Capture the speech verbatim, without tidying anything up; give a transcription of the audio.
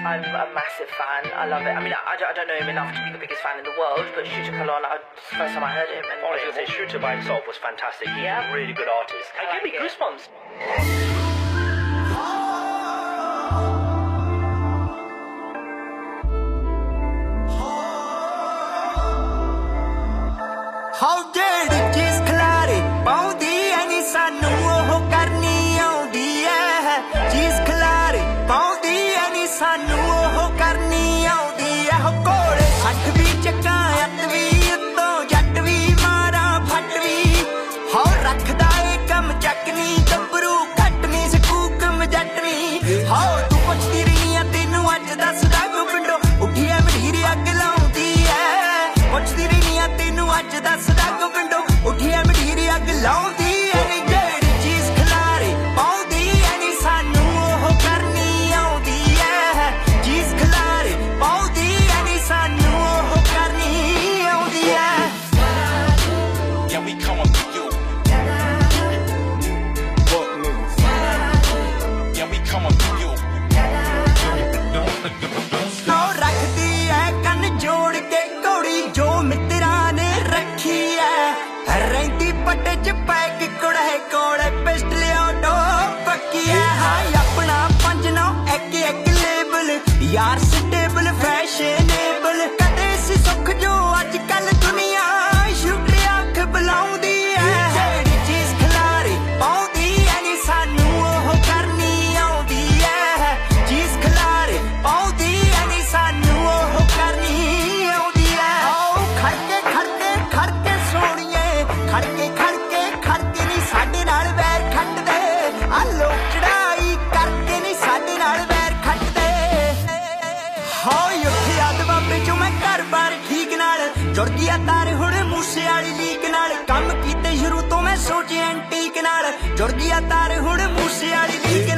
I'm a massive fan. I love it. I mean, I, I don't know him enough to be the biggest fan in the world, but Shooter Kalon, I, it's the first time I heard him. And I was going to say, Shooter by himself was fantastic. He's yeah. a really good artist. I And give like me it. goosebumps. How did it just clare paudi ani sanu oh karni audi hai cheese clare paudi ani sanu oh karni audi hai kole sat vi chakka at vi utto jat vi mara phat vi ho rakhda e kam chakni gabru khatni ਸਕੂਕਮ ਜੱਟਨੀ ਹੋ ਤੂੰ ਪੁੱਛਦੀ ਰਹੀ ਆ ਤੈਨੂੰ ਅੱਜ ਦੱਸਦਾ ਗੁੰਡੋ ਉੱਠੀ ਐ ਮਢੀਰ ਅੱਗ ਲਾਉਂਦੀ ਐ ਪੁੱਛਦੀ ਰਹੀ ਆ ਤੈਨੂੰ ਅੱਜ ਦੱਸਦਾ ਗੁੰਡੋ ਉੱਠੀ ਐ ਮਢੀਰ ਅੱਗ ਲਾਉਂਦੀ ਐ ਨੀ ਜਿਹੜੀ ਚੀਜ਼ ਖਿਲਾਰੇ ਪਾਉਂਦੀ ਐ ਨੀ ਸਾਨੂੰ ਉਹ ਕਰਨੀ ਆਉਂਦੀ ਐ ਚੀਜ਼ ਖਿਲਾਰੇ ਪਾਉਂਦੀ ਐ ਨੀ ਸਾਨੂੰ ਉਹ ਕਰਨੀ ਆਉਂਦੀ ਐ Yeah, we coming for you. Fuck niggas. Yeah, we coming for you. ਨੋ ਰੱਖਦੀ ਐ ਕੰਨ ਜੋੜ ਕੇ ਘੋੜੀ ਜੋ ਮਿੱਤਰਾਂ ਨੇ ਰੱਖੀ ਐ ਰਹਿੰਦੀ ਪੱਟੇ ਚ ਪੈ ਕੇ ਕੁੜੇ ਕੋਲੇ ਪਿਸਟਲ ਆਟੋ ਪੱਕੀ ਐ ਹਾਈ ਆਪਣਾ ਪੰਜ ਨੌ ਇੱਕ ਇੱਕ ਲੇਬਲ ਯਾਰ ਸਟੇਬਲ ਫੈਸ਼ਨੇਬਲ ਕਦੇ ਸੀ ਸੁੱਖ ਜੋ ਅੱਜ ਕੱਲ ਦੁਨੀਆ ਸ਼ੂਟਰ ਅੱਖ ਬੁਲਾਉਂਦੀ ਐ ਜਿਹੜੀ ਚੀਜ਼ ਖਿਲਾਰੇ ਪਾਉਂਦੀ ਐ ਨੀ ਸਾਨੂੰ ਉਹ ਕਰਨੀ ਆਉਂਦੀ ਐ ਚੀਜ਼ ਖਿਲਾਰੇ ਪਾਉਂਦੀ ਐ ਨੀ ਸਾਨੂੰ ਉਹ ਕਰਨੀ ਆਉਂਦੀ ਐ ਓ ਖੜਕੇ ਖੜਕੇ ਖੜਕੇ ਸੋਣੀਏ ਖੜਕੇ ਖੜਕੇ ਖੜਕੇ ਨੀ ਸਾਡੇ ਨਾਲ ਵੈਰ ਖੱਟਦੇ ਆ ਲੋਕ ਚੜਾਈ ਕਰਕੇ ਨੀ ਸਾਡੇ ਨਾਲ ਵੈਰ ਖੱਟਦੇ ਹੋਏ ਉੱਥੇ ਅੱਧ ਬਾਬੇ ਚੋਂ ਮੈਂ ਘਰ ਬਾਰ ਠੀਕ ਨਾਲ ਜੁੜ ਗਿਆ ਤਾਰ ਹੁਣ ਮੂਸੇ ਵਾਲੀ ਲੀਕ ਨਾਲ ਕੰਮ ਕੀਤੇ ਸ਼ੁਰੂ ਤੋਂ ਮੈਂ ਸੋਚਿਆ ਐਂਟੀਕ ਨਾਲ ਜੁੜ ਗਿਆ ਤਾਰ ਹੁਣ ਮੂਸੇ ਵਾਲੀ ਲੀਕ